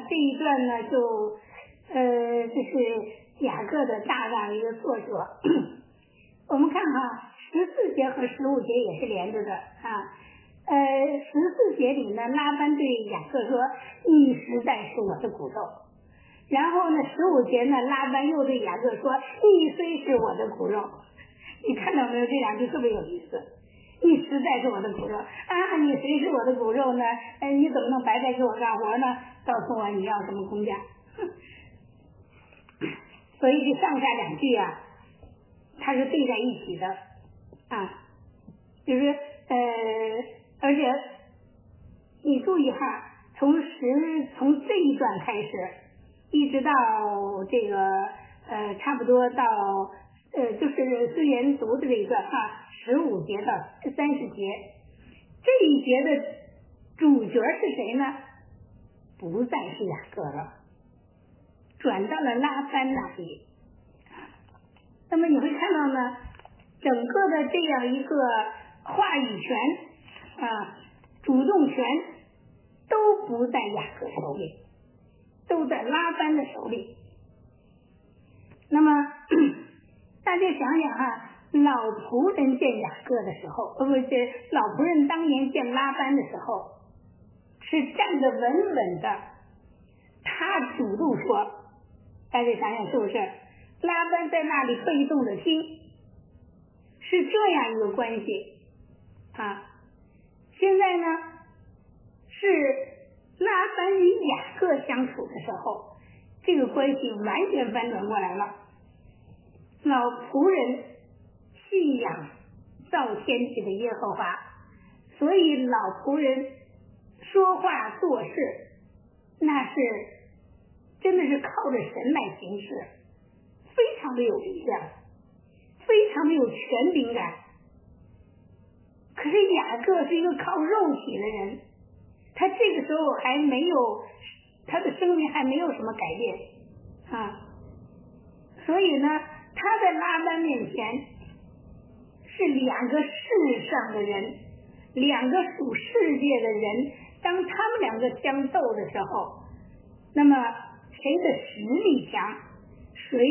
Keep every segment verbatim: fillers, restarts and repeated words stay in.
这一段呢，就呃，这是雅各的大大一个作者。我们看哈，十四节和十五节也是连着的啊。呃，十四节里呢，拉班对雅各说：“你实在是我的骨肉。”然后呢，十五节呢，拉班又对雅各说：“你虽是我的骨肉。”你看到没有？这两句特别有意思。你实在是我的骨肉啊！你谁是我的骨肉呢？哎，你怎么能白白给我干活呢？告诉我你要什么工价？所以这上下两句啊，它是对在一起的啊，就是呃，而且你注意哈，从十从这一段开始，一直到这个呃，差不多到呃，就是虽然读的这一段哈。十五节到三十节，这一节的主角是谁呢？不再是雅各了，转到了拉班那里。那么你会看到呢，整个的这样一个话语权啊、主动权都不在雅各手里，都在拉班的手里。那么大家想想哈。老仆人见雅各的时候，呃，不是老仆人当年见拉班的时候，是站得稳稳的，他主动说，大家想想是不是？拉班在那里被动的听，是这样一个关系啊。现在呢，是拉班与雅各相处的时候，这个关系完全翻转过来了。老仆人信仰造天地的耶和华，所以老仆人说话做事那是真的是靠着神来行事，非常的有力量，非常的有权柄感。可是雅各是一个靠肉体的人，他这个时候还没有，他的生命还没有什么改变啊，所以呢他在拉班面前是两个世上的人，两个属世界的人，当他们两个相斗的时候，那么谁的实力强，谁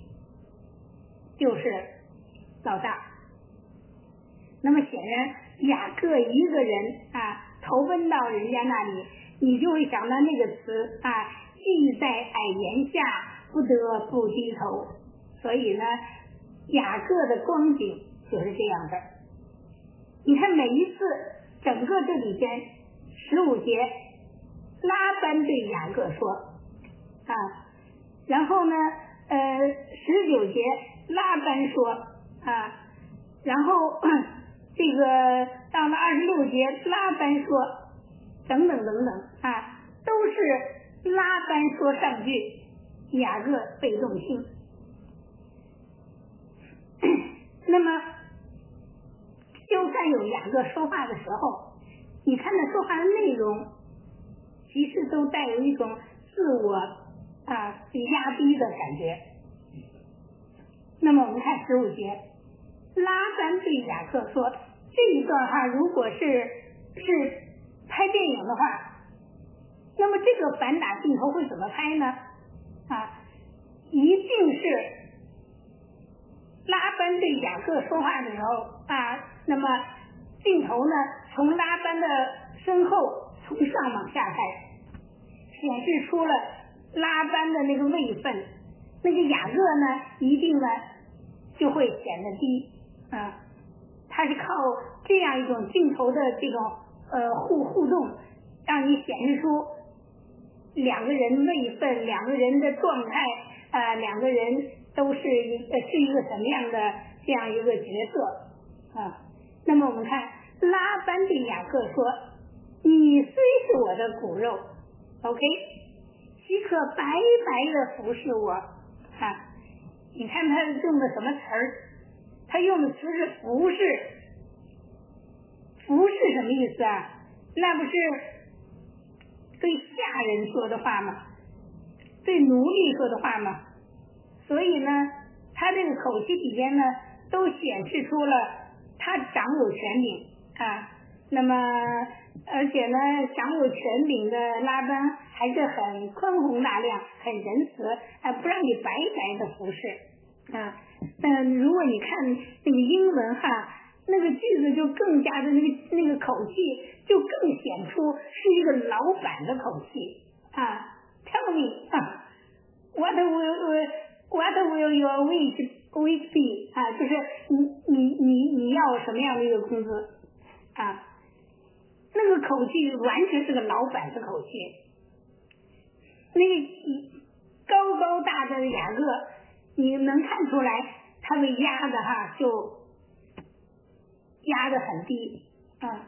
就是老大。那么显然雅各一个人啊投奔到人家那里，你就会想到那个词啊，既在矮檐下，不得不低头。所以呢，雅各的光景就是这样的。你看每一次整个这里边十五节，拉班对雅各说啊，然后呢呃十九节拉班说啊，然后这个到了二十六节拉班说，等等等等啊，都是拉班说上句，雅各被动听。那么就算有雅各说话的时候，你看他说话的内容其实都带有一种自我啊压低的感觉。那么我们看十五节，拉班对雅各说，这一段话如果是是拍电影的话，那么这个反打镜头会怎么拍呢？啊，一定是拉班对雅各说话的时候啊，那么镜头呢从拉班的身后从上往下看，显示出了拉班的那个位分，那个雅各呢一定呢就会显得低啊，它是靠这样一种镜头的这种呃互互动，让你显示出两个人位分，两个人的状态，呃，两个人都是一个是一个什么样的这样一个角色啊。那么我们看拉班对雅各说，你虽是我的骨肉 OK， 岂可白白的服侍我啊？你看他用的什么词儿？他用的词是服侍。服侍什么意思啊？那不是对下人说的话吗？对奴隶说的话吗？所以呢，他这个口气里边呢，都显示出了他掌有权柄啊。 那么而且呢，掌有权柄的拉班还是很宽宏大量，很仁慈，呃，不让你白白的服侍啊。但如果你看那个英文哈，那个句子就更加的那个那个口气就更显出是一个老板的口气啊。Tell me 啊 ，What will What will your wage wage be 啊？就是你你你你要什么样的一个工资啊？那个口气完全是个老板的口气。那个高高大的雅各，你能看出来他被压的哈，就压得很低啊。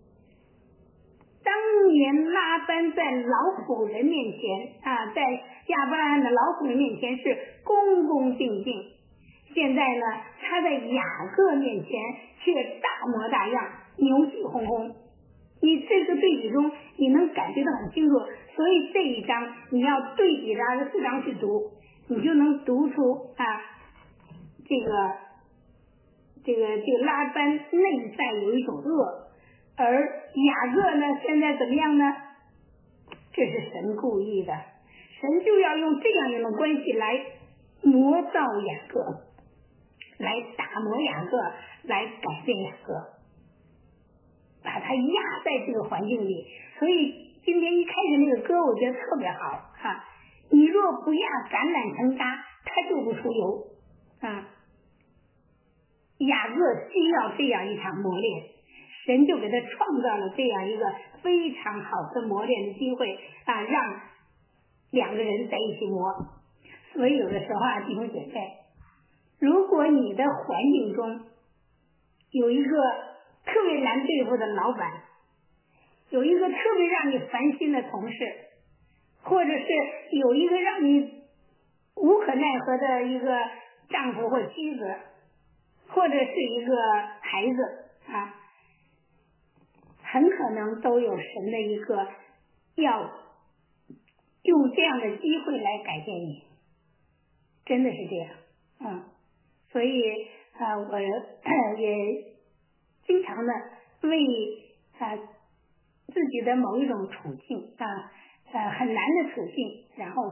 当年拉班在老仆人面前啊，在亚伯拉罕的老仆人面前是恭恭敬敬，现在呢，他在雅各面前却大模大样，牛气哄哄。你这个对比中，你能感觉到很清楚。所以这一章你要对比着四章去读，你就能读出啊，这个这个这个拉班内在有一种恶。而雅各呢，现在怎么样呢？这是神故意的，神就要用这样一种关系来磨造雅各，来打磨雅各，来改变雅各，把他压在这个环境里。所以今天一开始那个歌，我觉得特别好哈。你若不压橄榄成渣，它就不出油啊。雅各需要这样一场磨练。神就给他创造了这样一个非常好的磨练的机会啊，让两个人在一起磨。所以有的时候啊，弟兄姐妹，如果你的环境中有一个特别难对付的老板，有一个特别让你烦心的同事，或者是有一个让你无可奈何的一个丈夫或妻子，或者是一个孩子啊，很可能都有神的一个要用这样的机会来改变你，真的是这样，嗯，所以啊、呃，我也经常的为啊、呃、自己的某一种处境啊呃很难的处境，然后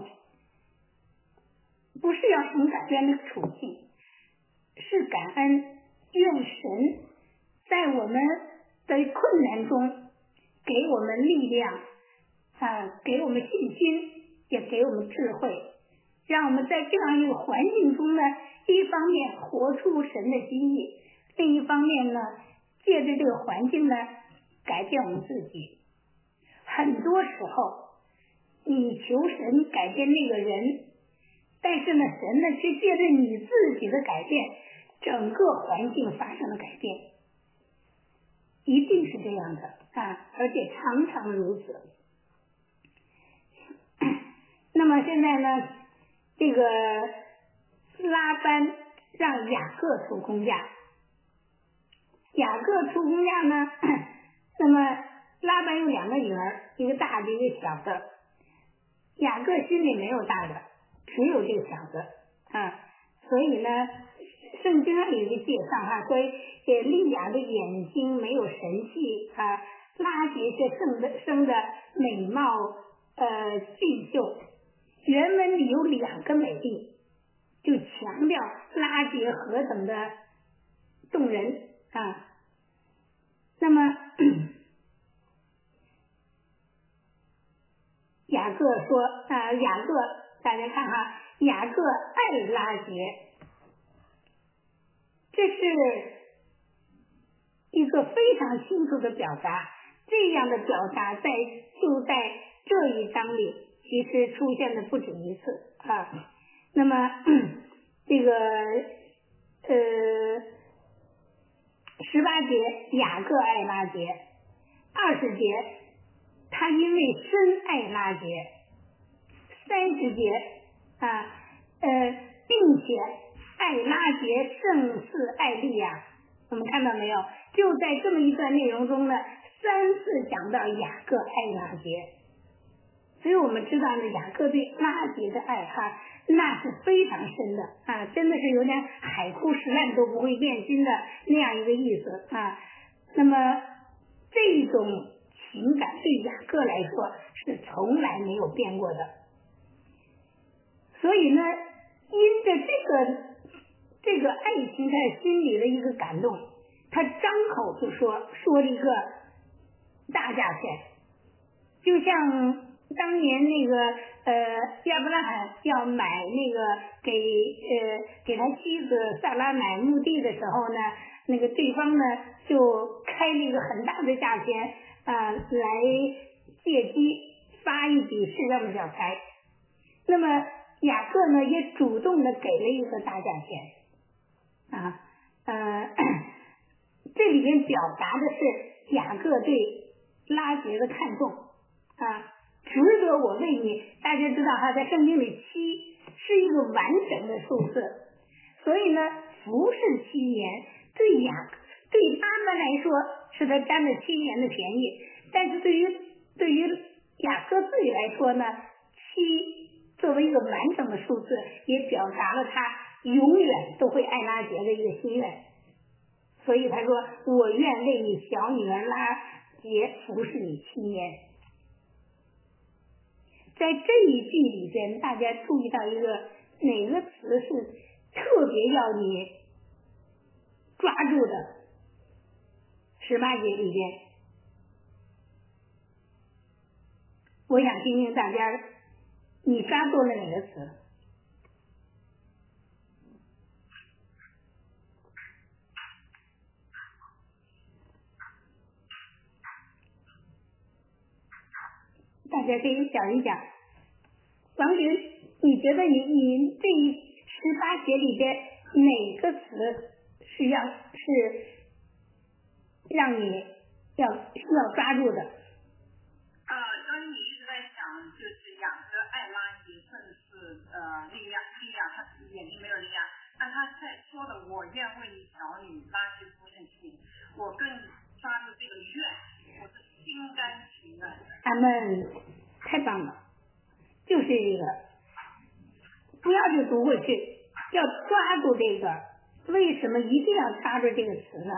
不是要什么改变那个处境，是感恩，愿神在我们的困难中给我们力量啊，给我们信心，也给我们智慧，让我们在这样一个环境中呢，一方面活出神的心意，另一方面呢，借着这个环境呢，改变我们自己。很多时候你求神改变那个人，但是呢，神呢却借着你自己的改变，整个环境发生了改变，一定是这样的啊，而且常常如此。那么现在呢，这个拉班让雅各出工价，雅各出工价呢，那么拉班有两个女儿，一个大的一个小的，雅各心里没有大的，只有这个小的啊，所以呢，圣经上有一个介绍哈，说呃利亚的眼睛没有神气啊，拉结却生的生的美貌呃俊秀。原文里有两个美丽，就强调拉结何等的动人啊。那么雅各说啊，雅各大家看哈，雅各爱拉结，这是一个非常清楚的表达。这样的表达在就在这一章里其实出现的不止一次啊。那么这个呃十八节雅各爱拉结，二十节他因为深爱拉结，三十节啊呃并且爱拉结胜似爱利亚。我们看到没有？就在这么一段内容中呢，三次讲到雅各爱拉结，所以我们知道呢，雅各对拉结的爱哈，那是非常深的啊，真的是有点海枯石烂都不会变心的那样一个意思啊。那么这这种情感对雅各来说是从来没有变过的。所以呢，因着这个这个爱情在心里的一个感动，他张口就说说了一个大价钱，就像当年那个呃亚伯拉罕要买那个给呃给他妻子萨拉买墓地的时候呢，那个对方呢就开了一个很大的价钱啊、呃、来借机发一笔适当的小财。那么雅各呢也主动的给了一个大价钱啊呃这里面表达的是雅各对拉结的看重啊，值得我为你。大家知道哈，在圣经里七是一个完整的数字，所以呢服侍七年对雅对他们来说是他占了七年的便宜，但是对于对于雅各自己来说呢，七作为一个完整的数字，也表达了他永远都会爱拉结的一个心愿。所以他说我愿为你小女儿拉结服侍你七年。在这一句里边，大家注意到一个哪个词是特别要你抓住的？十八节里边，我想听听大家你抓住了哪个词？大家可以想一想，王云，你觉得你你这一十八节里边哪个词是要是让你要需要抓住的？ 呃，刚才你一直在想，就是雅各爱拉结正是呃力量，力量他眼睛没有力量，但他在说的我愿为你小女拉结服侍你，我更抓住这个愿，我是心甘情愿。 阿门，太棒了，就是这个，不要就读过去，要抓住这个。为什么一定要抓住这个词呢？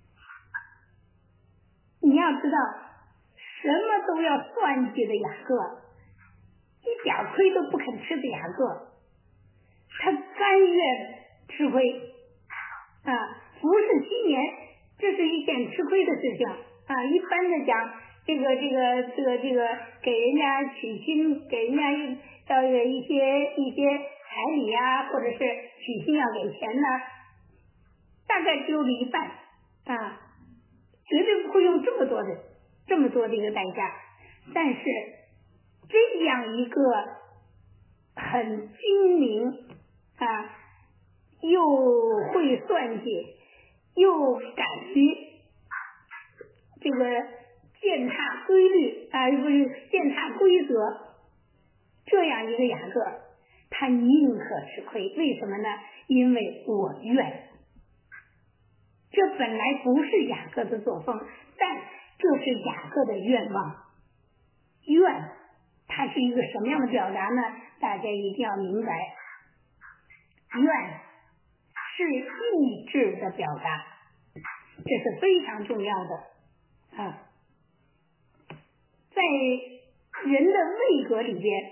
你要知道，什么都要算计的雅各，一点亏都不肯吃的雅各，他甘愿吃亏啊！服侍七年，这是一件吃亏的事情啊！一般的讲，这个这个这个这个给人家娶亲，给人家要一些一些彩礼呀、啊，或者是娶亲要给钱呢，大概只有一半啊，绝对不会用这么多的这么多的一个代价。但是这样一个很精明啊，又会算计，又敢于这个践踏规律啊，不是践踏规则，这样一个雅各，他宁可吃亏。为什么呢？因为我愿。这本来不是雅各的作风，但这是雅各的愿望。愿它是一个什么样的表达呢？大家一定要明白，愿是意志的表达，这是非常重要的啊。在人的位格里边，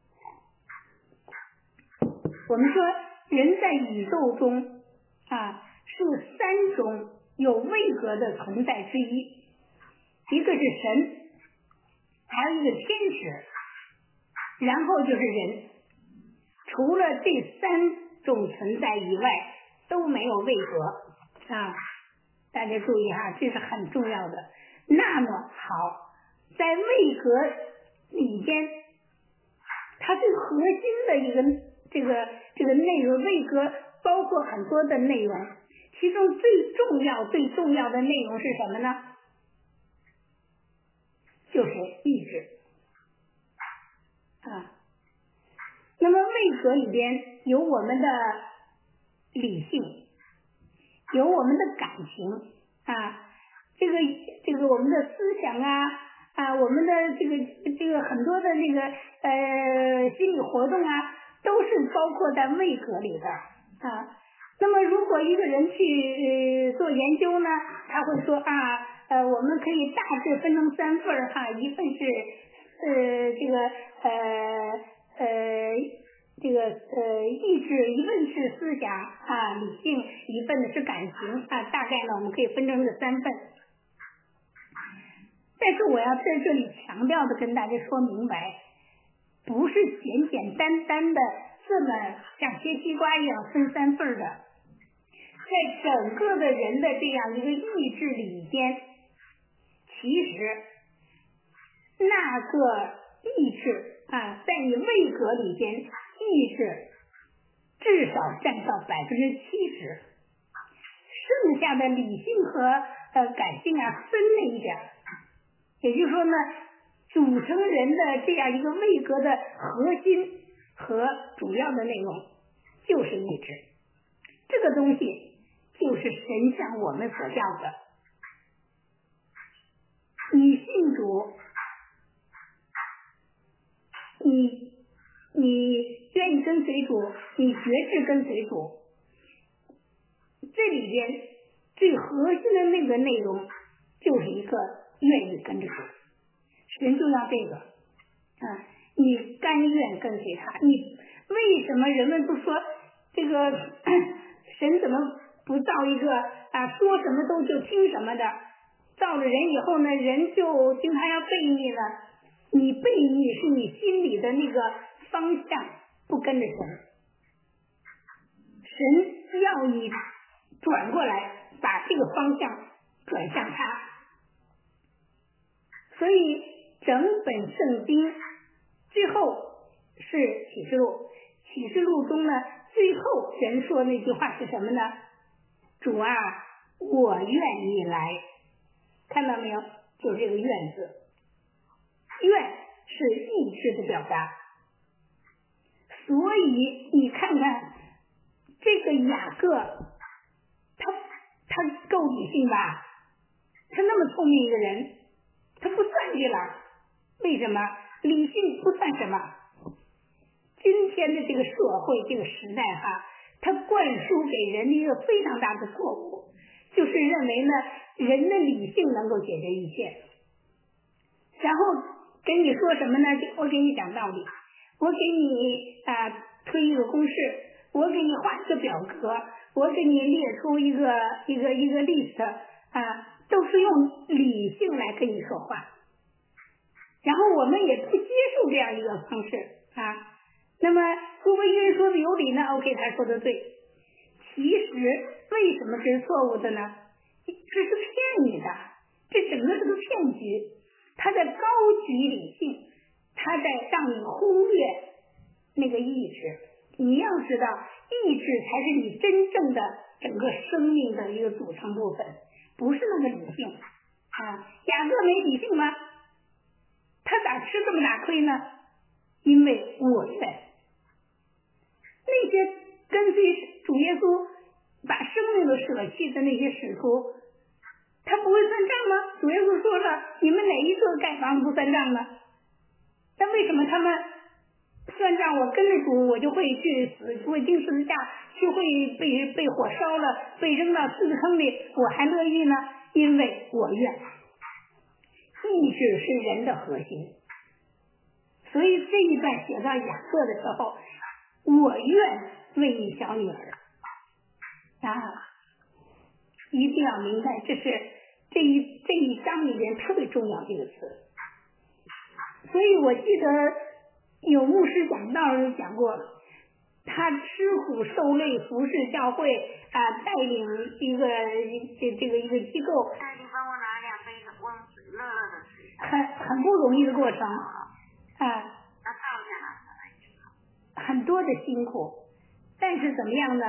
我们说人在宇宙中啊是三种有位格的存在之一，一个是神，还有一个天使，然后就是人。除了这三种存在以外，都没有位格啊！大家注意哈，这是很重要的。那么好，在位格里边，它最核心的一个这个这个内容，位格包括很多的内容，其中最重要最重要的内容是什么呢？就是意志啊。那么位格里边有我们的理性，有我们的感情啊，这个这个我们的思想啊啊，我们的这个这个很多的那个呃心理活动啊，都是包括在位格里的啊。那么如果一个人去、呃、做研究呢，他会说啊， 呃，我们可以大致分成三份儿哈，一份是呃这个呃呃这个呃意志，一份是思想啊理性，一份呢是感情啊，大概呢我们可以分成这三份。但是我要在这里强调的跟大家说明白，不是简简单单的这么像切西瓜一样分三份的，在整个的人的这样一个意志里边，其实那个意志啊，在你位格里边，意志至少占到百分之七十，剩下的理性和呃感性啊分了一点。也就是说呢，组成人的这样一个位格的核心和主要的内容就是意志，这个东西就是神向我们所要的。你信主，你你愿意跟随主，你决志跟随主，这里边最核心的那个内容就是一个愿意跟着主，神就要这个啊，你甘愿跟随他。你为什么人们都说这个神怎么不造一个啊说什么都就听什么的，造了人以后呢，人就经常要悖逆了。你悖逆是你心里的那个方向不跟着神，神要你转过来把这个方向转向他。所以整本圣经最后是启示录，启示录中呢，最后神说那句话是什么呢？主啊，我愿意来。看到没有？就是这个愿字，愿是意志的表达。所以你看看这个雅各，他他够理性吧？他那么聪明一个人，他不算计了。为什么？理性不算什么。今天的这个社会这个时代哈，他灌输给人的一个非常大的错误，就是认为呢人的理性能够解决一切，然后跟你说什么呢？就我给你讲道理，我给你啊、呃、推一个公式，我给你画一个表格，我给你列出一个一个一个 list 啊，都是用理性来跟你说话。然后我们也不接受这样一个方式啊。那么如果一个人说的有理呢 ，OK， 他说的对。其实为什么这是错误的呢？这是骗你的，这整个是个骗局。他在高举理性，他在让你忽略那个意志。你要知道，意志才是你真正的整个生命的一个组成部分，不是那个理性啊。雅各没理性吗？他咋吃这么大亏呢？因为我愿。那些跟随主耶稣把生命都舍弃的那些使徒，他不会算账吗？主耶稣说了，你们哪一个盖房子不算账呢？那为什么他们算账？我跟着主，我就会去死，会钉十字架，就会被被火烧了，被扔到狮子坑里，我还乐意呢？因为我愿。意志是人的核心，所以这一段写到雅各的时候，我愿为你小女儿啊，一定要明白，这是这一这一章里面特别重要这个词。所以我记得有牧师讲道时讲过，他吃苦受累服侍教会啊，带领一个这这个一个机构， 哎，你帮我拿两杯温水，热热的水， 很很不容易的过程啊， 那倒下来， 很多的辛苦，但是怎么样呢？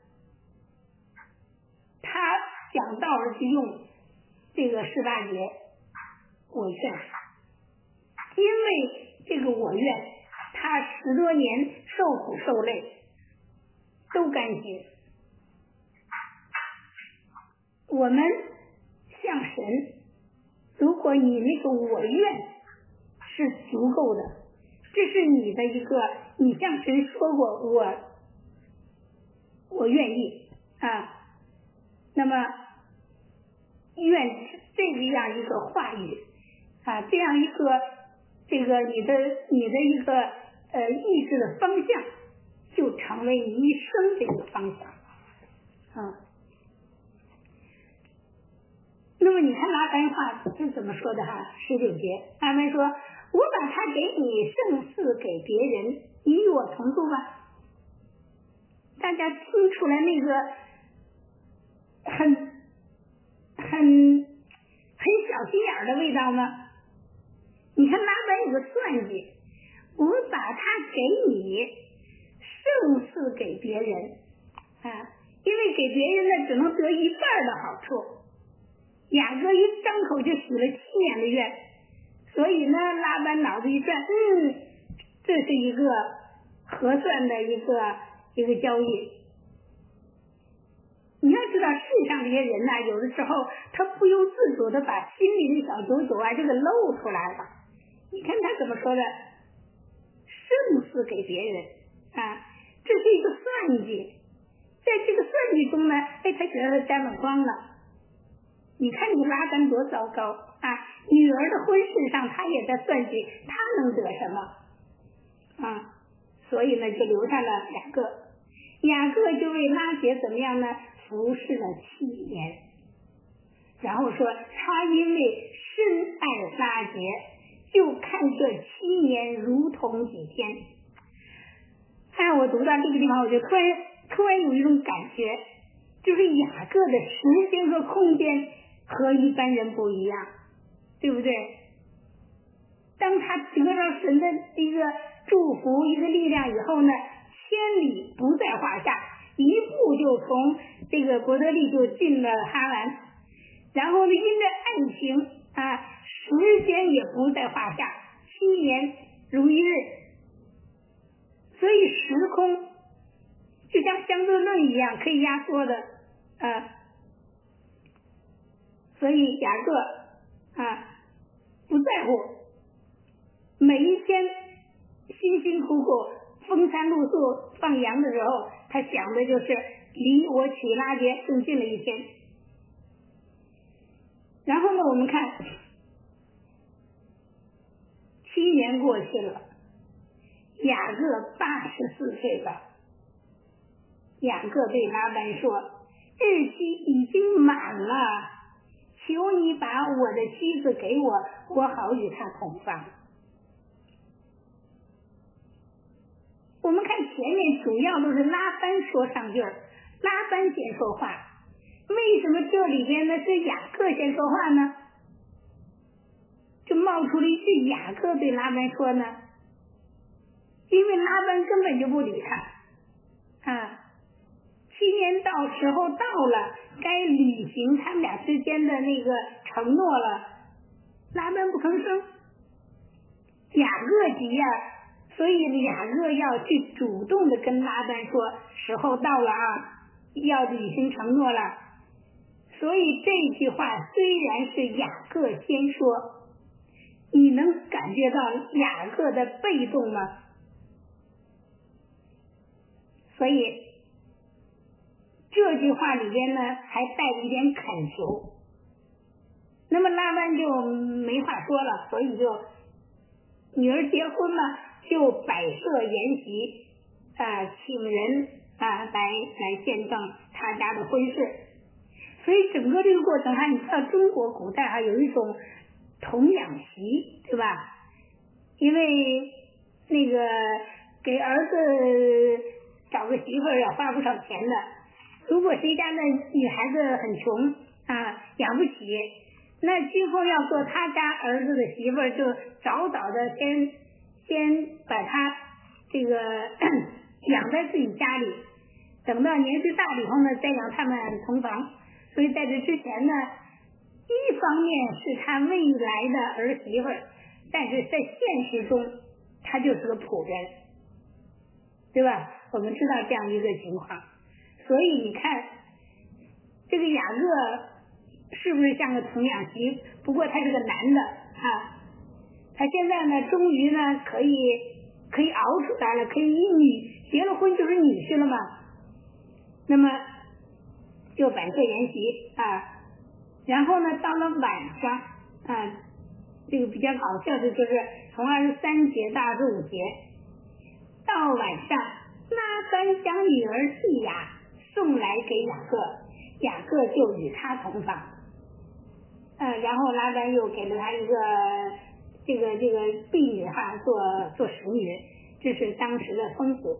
他讲道是用这个十八节，我愿，因为这个我愿，他十多年受苦受累都甘心。我们向神，如果你那个我愿是足够的，这是你的一个，你向神说过我我愿意啊，那么愿这样一个话语啊，这样一个这个你的你的一个呃意志的方向，就成为你一生的一个方向啊。那么你看拉班话是怎么说的哈？十九节，拉班说：“我把它给你，胜似给别人，你与我同住吧。”大家听出来那个很很很小心眼的味道吗？你看拉班有个算计，我把它给你，胜似给别人啊，因为给别人呢只能得一半的好处。雅各一张口就许了七年的愿，所以呢，拉班脑子一转，嗯，这是一个合算的一个一个交易。你要知道，世上这些人呐、啊，有的时候他不由自主的把心里的小九九啊，这个露出来了。你看他怎么说的，胜似给别人啊，这是一个算计。在这个算计中呢，哎，他觉得他沾了光了。你看你拉班多糟糕啊！女儿的婚事上，他也在算计，他能得什么啊？所以呢，就留下了雅各。雅各就为拉结怎么样呢？服侍了七年。然后说，他因为深爱拉结，就看这七年如同几天。哎，我读到这个地方，我就突然突然有一种感觉，就是雅各的时间和空间和一般人不一样，对不对？当他得到神的一个祝福、一个力量以后呢，千里不在话下，一步就从这个伯特利就进了哈兰，然后呢，因着爱情啊，时间也不在话下，七年如一日，所以时空就像相对论一样，可以压缩的啊。所以雅各啊不在乎，每一天辛辛苦苦风餐露宿放羊的时候，他想的就是离我娶拉结更近了一天。然后呢，我们看七年过去了，雅各八十四岁了。雅各对拉班说：“日期已经满了，求你把我的妻子给我，我好与她同房。”我们看前面主要都是拉班说上句儿，拉班先说话，为什么这里边呢是雅各先说话呢？就冒出了一句雅各对拉班说呢？因为拉班根本就不理他啊。七年到时候到了，该履行他们俩之间的那个承诺了，拉班不吭声，雅各急呀，所以雅各要去主动的跟拉班说，时候到了啊，要履行承诺了。所以这句话虽然是雅各先说，你能感觉到雅各的被动吗？所以这句话里边呢，还带着一点恳求。那么拉班就没话说了，所以就女儿结婚了，就摆设筵席，啊，请人啊来来见证他家的婚事。所以整个这个过程哈，你知道中国古代还有一种童养媳，对吧？因为那个给儿子找个媳妇儿要花不少钱的。如果谁家的女孩子很穷啊，养不起，那今后要做他家儿子的媳妇儿，就早早的先先把他这个养在自己家里，等到年岁大了以后呢，再让他们同房。所以在这之前呢，一方面是他未来的儿媳妇儿，但是在现实中他就是个仆人，对吧？我们知道这样一个情况。所以你看这个雅各是不是像个童养媳？不过他是个男的啊，他现在呢终于呢可以可以熬出来了，可以一女结了婚就是女婿了嘛。那么就摆设筵席啊， 然后呢，到了晚上啊，这个比较搞笑的就是从二十三节到二十五节，到晚上拉班将女儿利亚送来给雅各，雅各就与他同房。呃，然后拉班又给了他一个这个这个婢女哈，做做使女，这是当时的风俗。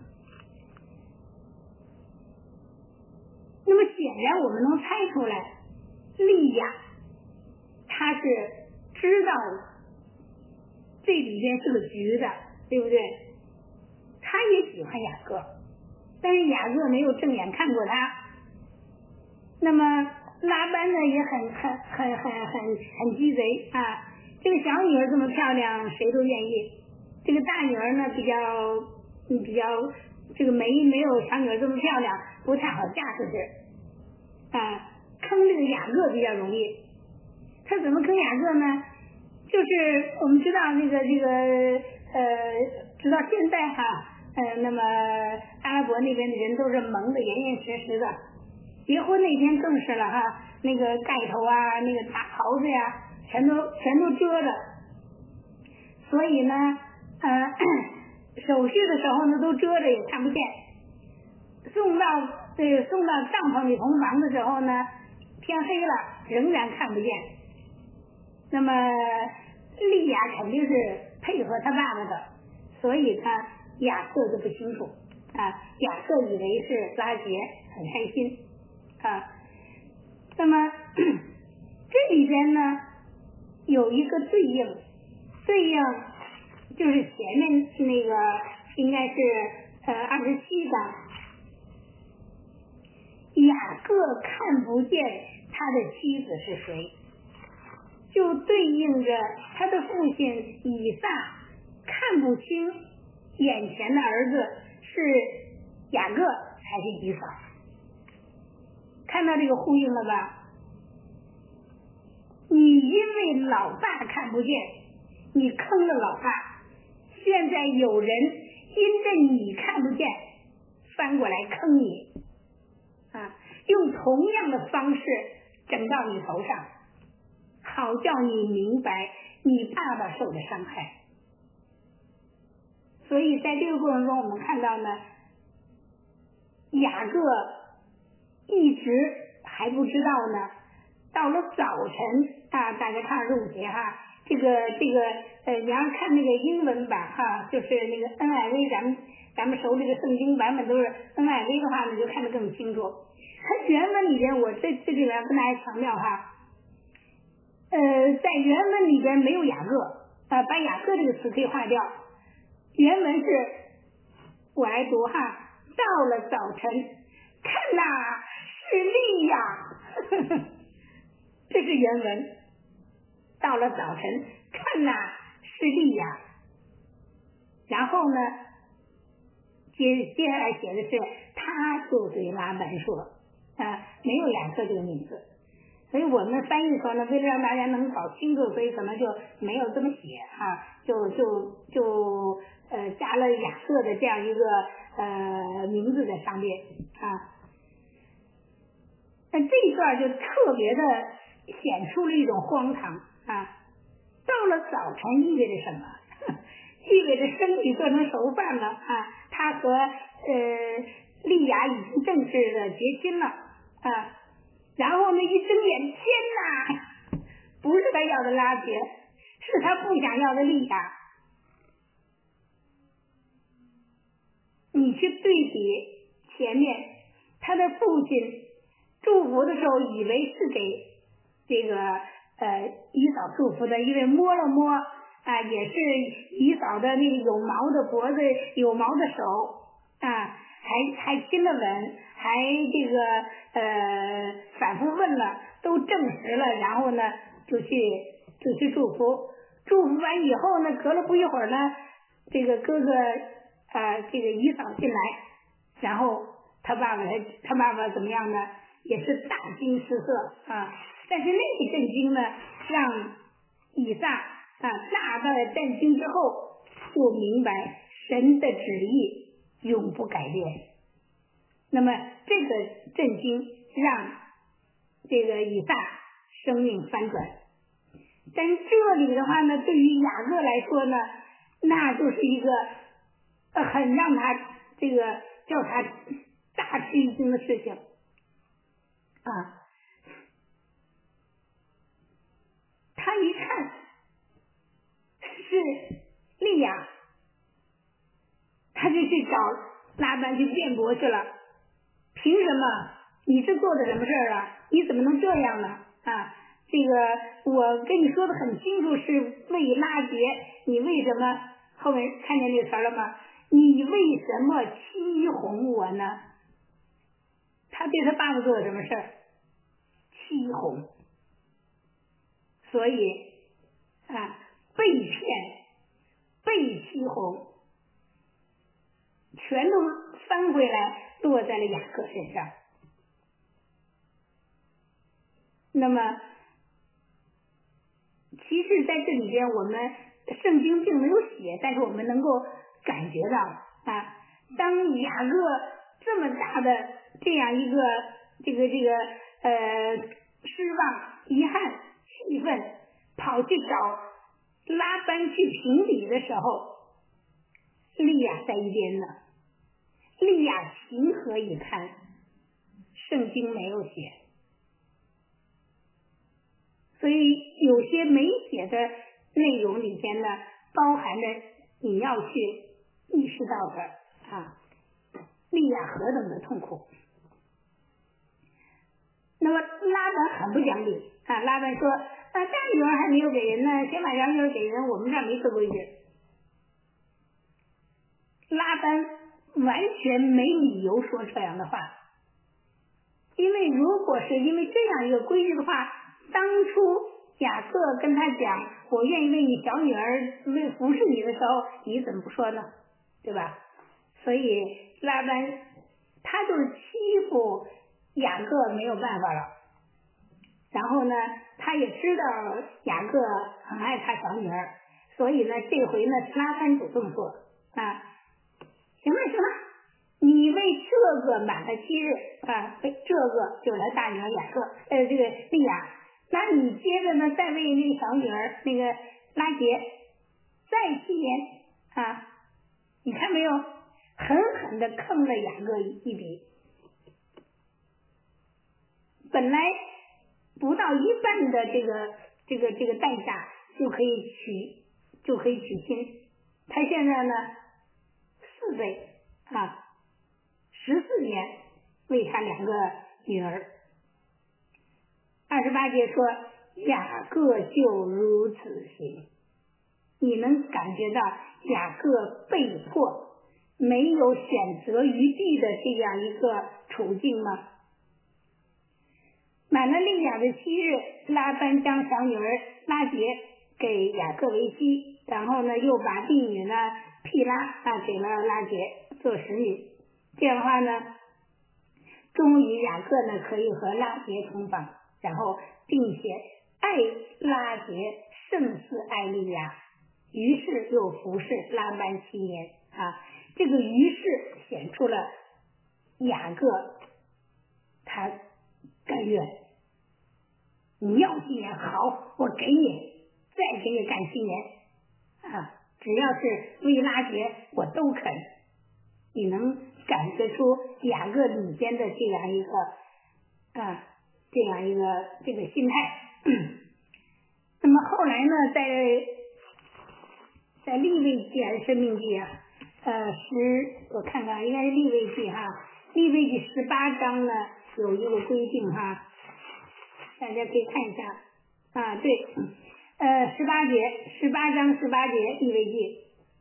那么显然我们能猜出来，利亚他是知道这里边是个局的，对不对？他也喜欢雅各，但是雅各没有正眼看过他。那么拉班呢也很很很很很很鸡贼啊！这个小女儿这么漂亮，谁都愿意。这个大女儿呢比较嗯比较这个没没有小女儿这么漂亮，不太好嫁出去啊。坑这个雅各比较容易。他怎么坑雅各呢？就是我们知道那个这个呃，直到现在哈，呃，那么阿拉伯那边的人都是蒙的严严实实的。结婚那天更是了哈，那个盖头啊，那个大袍子呀，全都全都遮着。所以呢，呃，手续的时候呢都遮着也看不见。送到这个送到帐篷里同房的时候呢，天黑了仍然看不见。那么利亚肯定是配合他爸爸的，所以他雅各就不清楚啊，雅各以为是拉结，很开心。啊，那么这里边呢有一个对应，对应就是前面那个应该是呃二十七章，雅各看不见他的妻子是谁，就对应着他的父亲以撒看不清眼前的儿子是雅各还是以扫。看到这个呼应了吧？你因为老爸看不见，你坑了老爸，现在有人因着你看不见，翻过来坑你啊，用同样的方式整到你头上，好叫你明白你爸爸受的伤害。所以在这个过程中我们看到呢，雅各一直还不知道呢，到了早晨啊，大家看二十五节哈，这个这个呃，你要看那个英文版哈，就是那个 N I V， 咱们咱们手里的圣经版本都是 N I V 的话呢，就看得更清楚。它原文里边，我这这里边跟大家强调哈，呃，在原文里边没有雅各啊、呃，把雅各这个词可以划掉。原文是，我来读哈，到了早晨，看呐，是利亚，呵呵，这是原文。到了早晨，看呐，是利亚。然后呢，接接下来写的是，他就对拉班说，啊，没有雅各这个名字。所以我们翻译说呢，为了让大家能搞清楚，所以可能就没有这么写啊，就就就呃加了雅各的这样一个呃名字在上面啊。那这一段就特别的显出了一种荒唐啊！到了早晨意味着什么？意味着身体做成熟饭了啊！他和呃利亚已经正式的结亲了啊！然后呢，一睁眼，天哪，不是他要的拉结，是他不想要的利亚。你去对比前面，他的父亲祝福的时候，以为是给这个呃以扫祝福的，因为摸了摸啊，也是以扫的那个有毛的脖子、有毛的手啊，还还亲了吻，还这个呃反复问了，都证实了，然后呢就去就去祝福，祝福完以后呢，隔了不一会儿呢，这个哥哥啊、呃、这个以扫进来，然后他爸爸他爸爸怎么样呢？也是大惊失色啊！但是那个震惊呢，让以撒啊大大的震惊之后，就明白神的旨意永不改变。那么这个震惊让这个以撒生命翻转。但这里的话呢，对于雅各来说呢，那就是一个呃很让他这个叫他大吃一惊的事情啊。他一看是利亚，他就去找拉班去辩驳去了。凭什么？你这做的什么事儿啊？你怎么能这样呢？啊，这个我跟你说的很清楚，是为拉结，你为什么？后面看见这个词了吗？你为什么欺哄我呢？他对他爸爸做了什么事儿？欺哄。所以啊，被骗、被欺哄，全都翻回来落在了雅各身上。那么其实在这里边我们圣经并没有写，但是我们能够感觉到啊，当雅各这么大的这样一个这个这个呃失望、遗憾、气愤，跑去找拉班去评理的时候，利亚在一边呢。利亚情何以堪？圣经没有写，所以有些没写的内容里边呢，包含着你要去意识到的啊，利亚何等的痛苦。那么拉班很不讲理啊，拉班说啊，大女儿还没有给人呢，先把小女儿给人，我们这儿没这规矩。拉班完全没理由说这样的话，因为如果是因为这样一个规矩的话，当初雅各跟他讲我愿意为你小女儿为服侍你的时候，你怎么不说呢？对吧？所以拉班他就是欺负雅各没有办法了。然后呢，他也知道雅各很爱他小女儿，所以呢，这回呢是拉班主动说啊，行了行了，你为这个满了七日啊，为这个就是他大女儿雅各，呃，这个利亚，那你接着呢再为那个小女儿那个拉结再七年啊，你看没有，狠狠的坑了雅各一笔。本来不到一半的这个这个这个代价就可以娶就可以娶亲，他现在呢四倍啊，十四年为他两个女儿。二十八节说雅各就如此行，你能感觉到雅各被迫没有选择余地的这样一个处境吗？满了利亚的七日，拉班将小女儿拉结给雅各为妻，然后呢又把弟女呢毗拉啊给了拉结做使女。这样的话呢，终于雅各呢可以和拉结同房，然后并且爱拉结胜似爱利亚，于是又服侍拉班七年啊。这个于是显出了雅各他甘愿，你要七年好，我给你，再给你干七年啊，只要是为拉结我都肯。你能感觉出雅各里边的这样一个啊这样一个这个心态。那么后来呢，在在利未记还是申命记啊，呃十我看看应该是利未记哈，利未记十八章呢有一个规定哈，大家可以看一下啊，对，呃十八节十八章十八节利未记。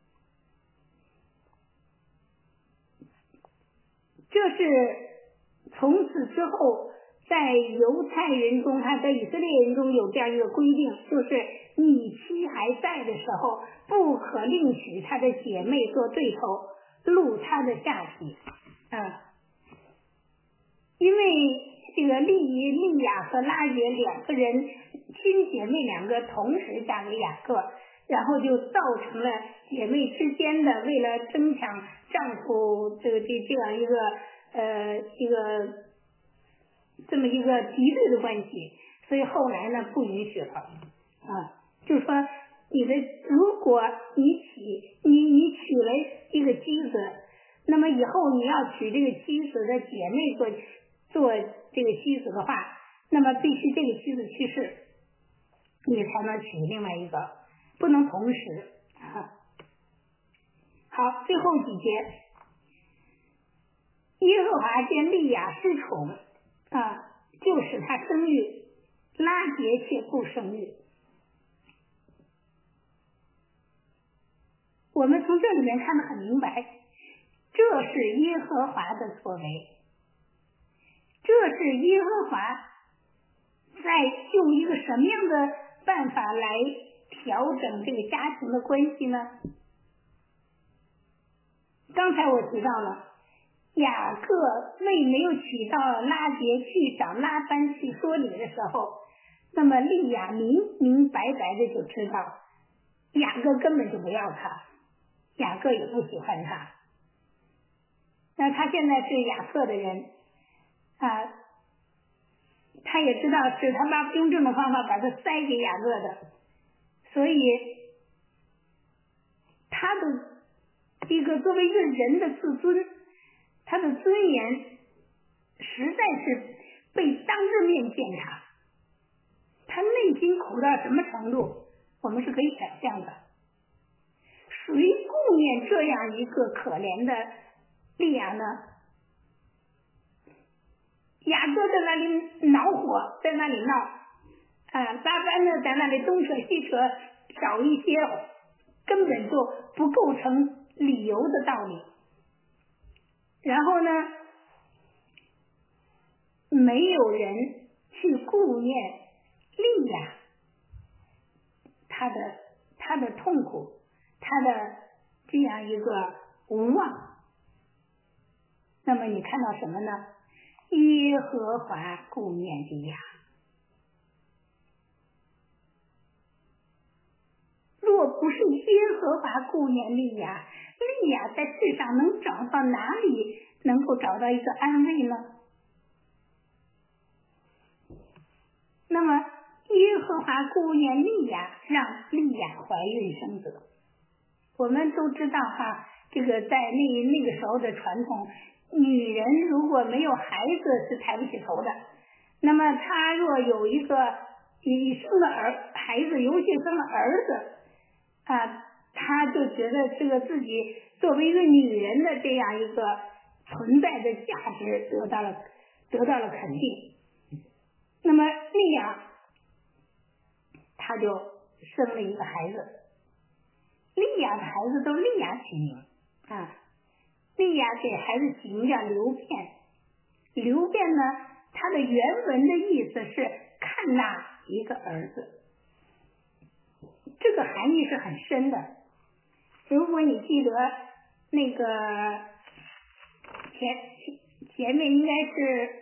这是从此之后在犹太人中还在以色列人中有这样一个规定，就是你妻还在的时候不可另娶他的姐妹做对头，露他的下体啊。因为这个利利亚和拉结两个人亲姐妹两个同时嫁给雅各，然后就造成了姐妹之间的为了争抢丈夫这个这这样一个呃一个这么一个敌对的关系， 所以后来呢不允许了啊，就是说你的如果你娶你你娶了一个妻子，那么以后你要娶这个妻子的姐妹做做这个妻子的话，那么必须这个妻子去世，你才能娶另外一个，不能同时啊。好，最后几节，耶和华见利亚失宠啊，就使他生育，拉结却不生育。我们从这里面看得很明白，这是耶和华的作为，这是耶和华在用一个什么样的办法来调整这个家庭的关系呢？刚才我提到了雅各为没有娶到拉结去找拉班去说理的时候，那么利亚明明白白的就知道雅各根本就不要他，雅各也不喜欢他，那他现在是雅各的人啊，他也知道是他爸用这种方法把他塞给雅各的，所以他的一个作为一个人的自尊，他的尊严实在是被当着面践踏，他内心苦到什么程度我们是可以想象的。谁顾念这样一个可怜的利亚呢？雅各在那里恼火，在那里闹啊，拉班呢在那里东扯西扯，找一些根本就不构成理由的道理，然后呢没有人去顾念利亚他的他的痛苦，他的这样一个无望。那么你看到什么呢？耶和华顾念利亚，若不是耶和华顾念利亚，利亚在世上能找到哪里能够找到一个安慰呢？那么耶和华顾念利亚，让利亚怀孕生子。我们都知道哈，这个在那那个时候的传统，女人如果没有孩子是抬不起头的，那么她若有一个已生了儿孩子，尤其生了儿子啊，她就觉得这个自己作为一个女人的这样一个存在的价值得到了得到了肯定。那么利亚她就生了一个孩子，利亚的孩子都利亚起名啊。利亚给孩子起名叫流便，流便呢，它的原文的意思是看纳一个儿子，这个含义是很深的。如果你记得那个前前面应该是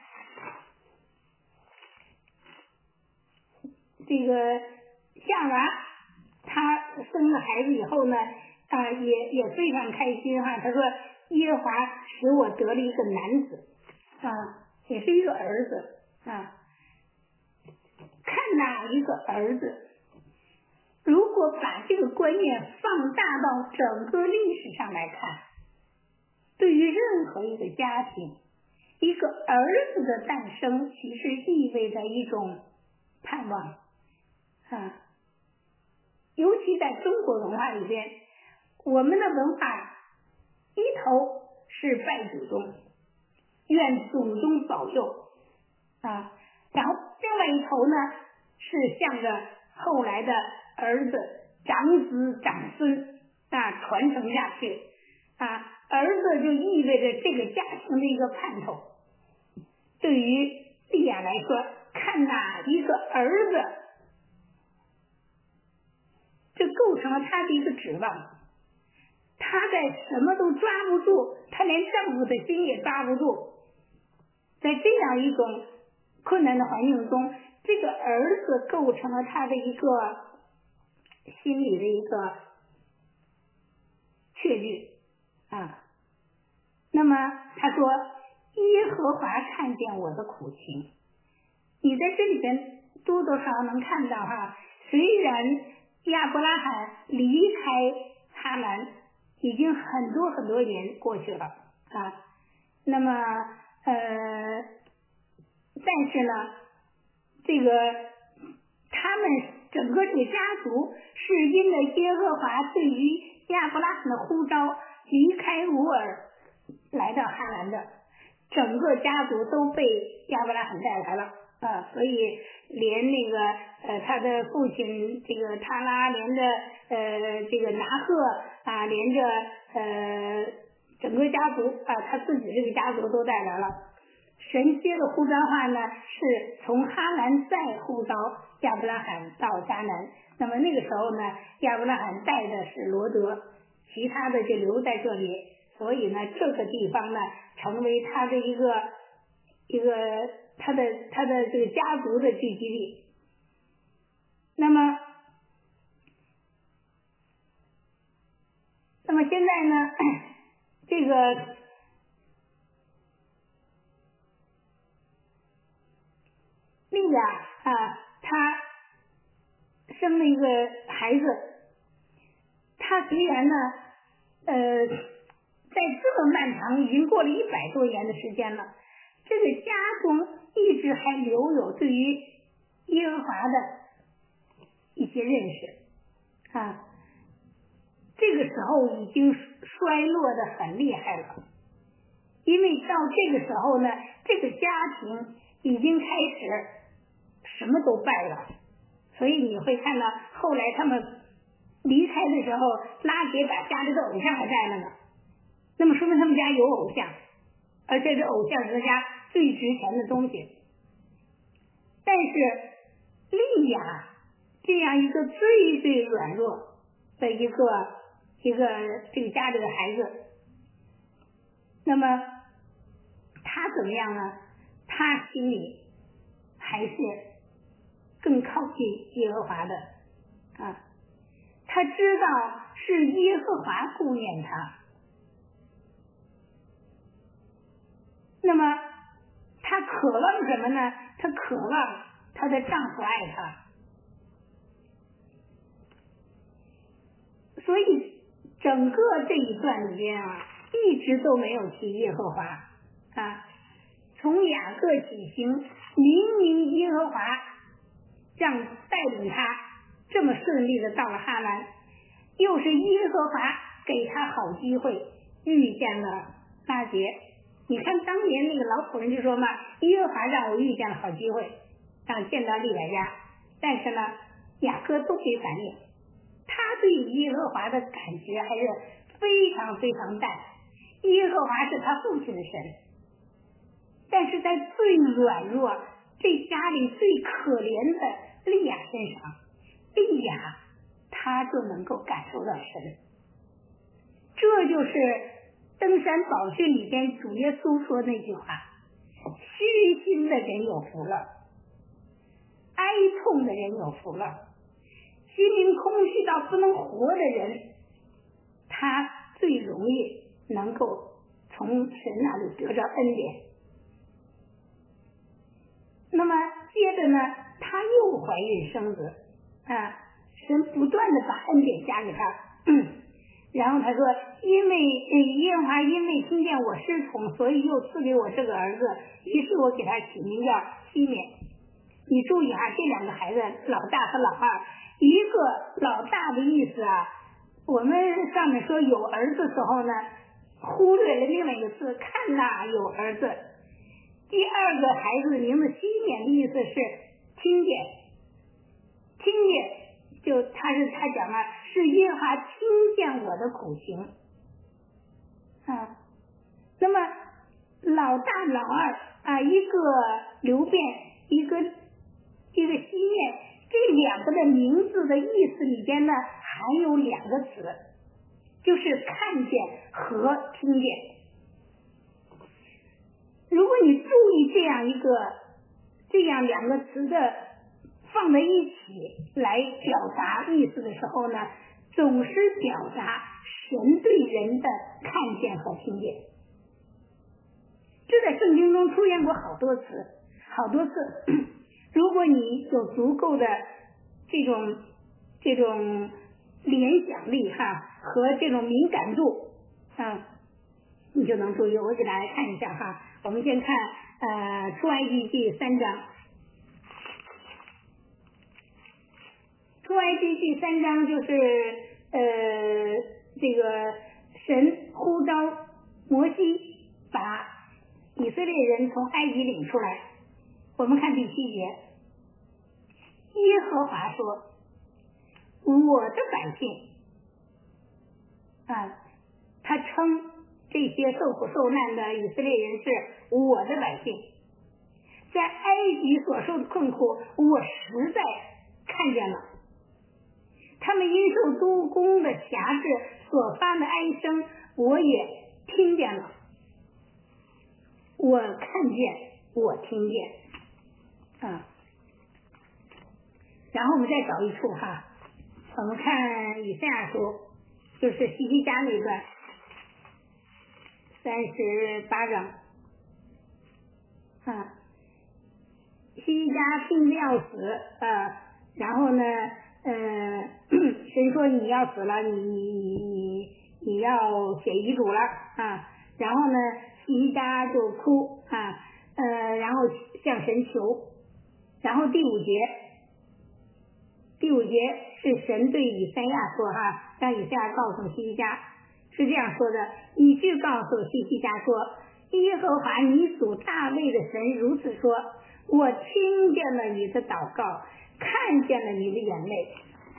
这个夏娃，他生了孩子以后呢啊，也也非常开心哈。他说耶和华使我得了一个男子啊，也是一个儿子啊。看哪一个儿子，如果把这个观念放大到整个历史上来看，对于任何一个家庭，一个儿子的诞生其实意味着一种盼望啊。尤其在中国文化里边，我们的文化一头是拜祖宗，愿祖宗保佑啊，然后另外一头呢是向着后来的儿子长子长孙啊传承下去啊，儿子就意味着这个家庭的一个盼头。对于利亚来说，看哪一个儿子，这构成了他的一个指望。他在什么都抓不住，他连丈夫的心也抓不住。在这样一种困难的环境中，这个儿子构成了他的一个心理的一个确据啊。那么他说耶和华看见我的苦情， 你在这里边多多少少能看到哈，虽然亚伯拉罕离开哈兰已经很多很多年过去了啊，那么呃，但是呢，这个他们整个这个家族是因为耶和华对于亚伯拉罕的呼召离开乌尔来到哈兰的，整个家族都被亚伯拉罕带来了啊，所以连那个呃他的父亲这个塔拉，连着呃这个拿赫啊，连着呃整个家族啊，他自己这个家族都带来了。神接的呼召话呢，是从哈兰再呼召亚伯拉罕到迦南。那么那个时候呢，亚伯拉罕带的是罗德，其他的就留在这里。所以呢，这个地方呢，成为他的一个一个他的他的这个家族的聚集地。那么，那么现在呢，这个。利亚啊，她生了一个孩子，她虽然呢，呃，在这么漫长，已经过了一百多年的时间了，这个家中一直还留有对于耶和华的一些认识啊，这个时候已经衰落的很厉害了，因为到这个时候呢，这个家庭已经开始什么都拜了，所以你会看到后来他们离开的时候，拉结把家里的偶像还带了呢。那么说明他们家有偶像，而且这偶像是他家最值钱的东西。但是利亚这样一个最最软弱的一个一个这个家里的孩子，那么他怎么样呢？他心里还是更靠近耶和华的啊，他知道是耶和华顾念他，那么他渴望什么呢？他渴望他的丈夫爱他，所以整个这一段里边啊，一直都没有提耶和华啊。从雅各起行，明明耶和华让带领他这么顺利的到了哈兰，又是耶和华给他好机会遇见了拉结。你看当年那个老仆人就说嘛，耶和华让我遇见了好机会，让见到利百加，但是呢雅各都没反应，他对耶和华的感觉还是非常非常淡，耶和华是他父亲的神，但是在最软弱这家里最可怜的利亚身上，利亚他就能够感受到神。这就是登山宝训里边主耶稣说那句话，虚心的人有福了，哀痛的人有福了，心灵空虚到不能活的人，他最容易能够从神那里得着恩典。那么接着呢，她又怀孕生子啊，神不断的把恩典加给她，嗯，然后他说，因为耶和华因为听见我失宠，所以又赐给我这个儿子，于是我给他起名叫西缅。你注意哈，这两个孩子老大和老二，一个老大的意思啊，我们上面说有儿子时候呢，忽略了另外一个字，看那有儿子。第二个孩子的名字西缅的意思是听见，听见就他是他讲啊，是耶和华听见我的苦情啊。那么老大老二啊，一个流变，一个一个西面，这两个的名字的意思里边呢，还有两个词，就是看见和听见。如果你注意这样一个这样两个词的放在一起来表达意思的时候呢，总是表达神对人的看见和听见。这在圣经中出现过好多次好多次， 如果你有足够的这种这种联想力哈和这种敏感度啊，你就能注意。我给大家看一下哈，我们先看呃出埃及记三章。出埃及记三章就是呃这个神呼召摩西把以色列人从埃及领出来。我们看第七节，耶和华说，我的百姓啊，他称这些受苦受难的以色列人是我的百姓，在埃及所受的困苦我实在看见了，他们因受督工的辖制所发的哀声我也听见了，我看见我听见啊。然后我们再找一处哈，我们看以赛亚书，就是西西家那段三十八章啊，西西家病得要死啊，然后呢呃神说你要死了，你你你你你要写遗嘱了啊，然后呢西西家就哭啊呃然后向神求，然后第五节第五节是神对以赛亚说哈，让以赛亚告诉西西家是这样说的，你去告诉西西家说，耶和华你属大卫的神如此说，我听见了你的祷告，看见了你的眼泪。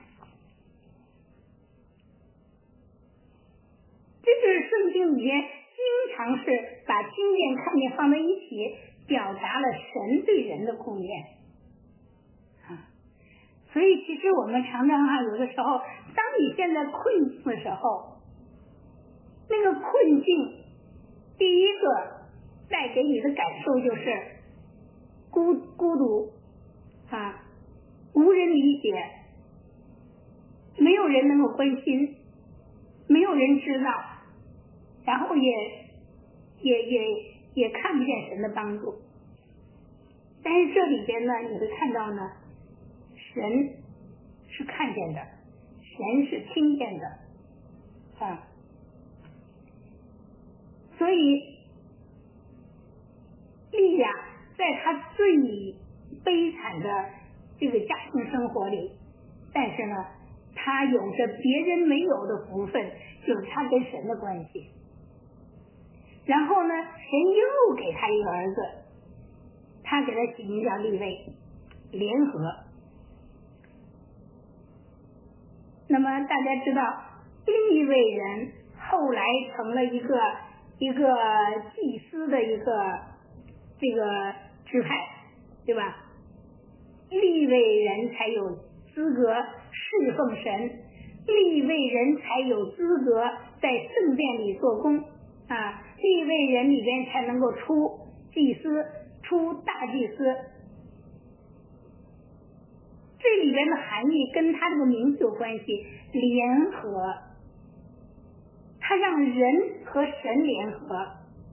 这就是圣经里面经常是把听见看见放在一起，表达了神对人的顾念啊。所以其实我们常常啊，有的时候当你现在困境的时候，那个困境第一个带给你的感受就是孤孤独啊，无人理解，没有人能够关心，没有人知道，然后也也也也看不见神的帮助。但是这里边呢，你会看到呢，神是看见的，神是听见的啊。所以利亚在他最悲惨的这个家庭生活里，但是呢他有着别人没有的福分，就是他跟神的关系。然后呢神又给他一个儿子，他给他起名叫利未，联合。那么大家知道利未人后来成了一个一个祭司的一个这个支派，对吧？利未人才有资格侍奉神，利未人才有资格在圣殿里做工啊，利未人里边才能够出祭司，出大祭司。这里边的含义跟他这个名字有关系，联合，他让人和神联合。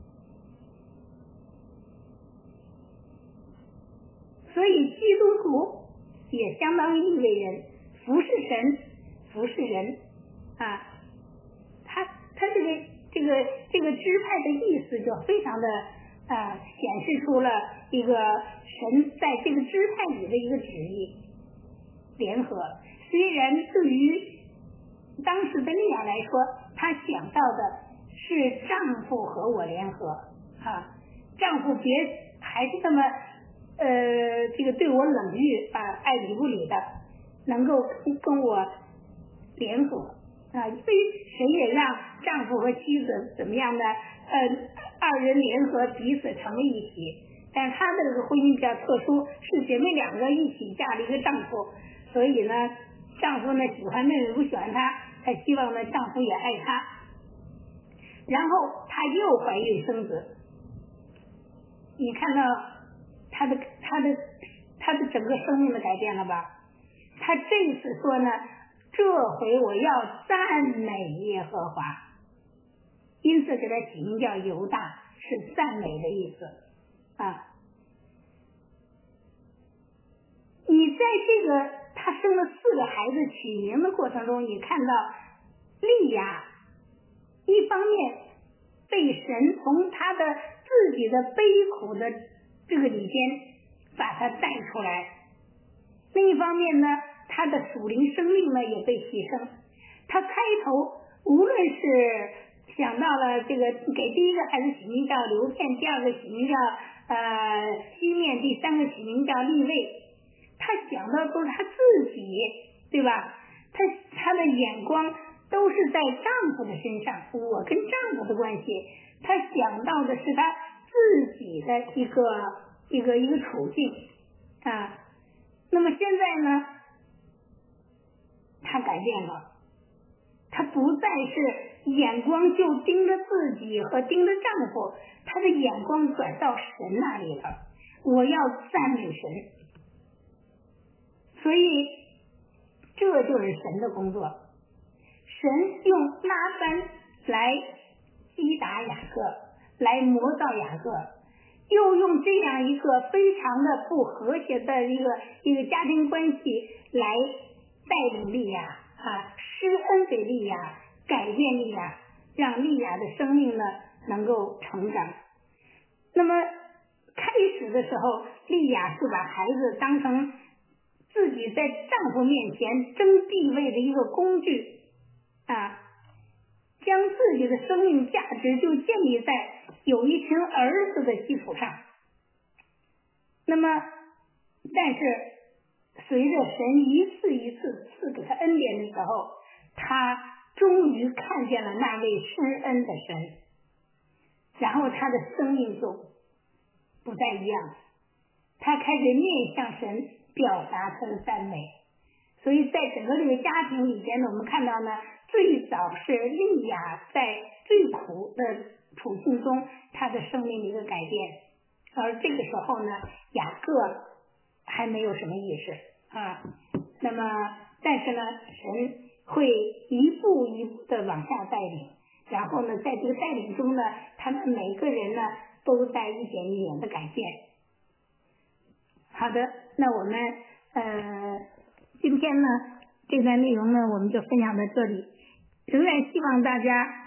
所以基督徒也相当于利未人，服侍神，服侍人啊。他他这个这个这个支派的意思就非常的啊，显示出了一个神在这个支派里的一个旨意。联合，虽然对于当时的利亚来说，他想到的是丈夫和我联合啊，丈夫别还是这么呃这个对我冷遇啊，爱理不理的，能够跟我联合啊，因为谁也让丈夫和妻子怎么样的呃二人联合彼此成为一体，但是他的这个婚姻比较特殊，是姐妹两个一起嫁了一个丈夫。所以呢，丈夫呢喜欢妹妹不喜欢她，她希望呢丈夫也爱她，然后她又怀孕生子。你看到她的她的她的整个生命的改变了吧？她这次说呢，这回我要赞美耶和华，因此给她起名叫犹大，是赞美的意思啊。 在这个他生了四个孩子取名的过程中，也看到利亚一方面被神从他的自己的悲苦的这个里边把他带出来，另一方面呢，他的属灵生命呢也被提升。他开头无论是想到了这个给第一个孩子起名叫流片，第二个起名叫呃西面，第三个起名叫利位，他想到都是他自己，对吧？他他的眼光都是在丈夫的身上，我跟丈夫的关系，他想到的是他自己的一个一个一个处境啊。那么现在呢，他改变了，他不再是眼光就盯着自己和盯着丈夫，他的眼光转到神那里了。我要赞美神，所以这就是神的工作。神用拉班来击打雅各，来磨造雅各，又用这样一个非常的不和谐的一个一个家庭关系来带领利亚啊，施恩给利亚，改变利亚，让利亚的生命呢能够成长。那么开始的时候，利亚是把孩子当成自己在丈夫面前争地位的一个工具啊，将自己的生命价值就建立在有一群儿子的基础上。那么但是随着神一次一次赐给他恩典的时候，他终于看见了那位施恩的神，然后他的生命就不再一样，他开始面向神表达他的赞美。所以在整个这个家庭里边呢，我们看到呢，最早是利亚在最苦的处境中他的生命的一个改变，而这个时候呢，雅各还没有什么意识啊。那么但是呢，神会一步一步的往下带领，然后呢，在这个带领中呢，他们每个人呢都在一点一点的改变。好的，那我们呃今天呢这段内容呢我们就分享到这里，仍然希望大家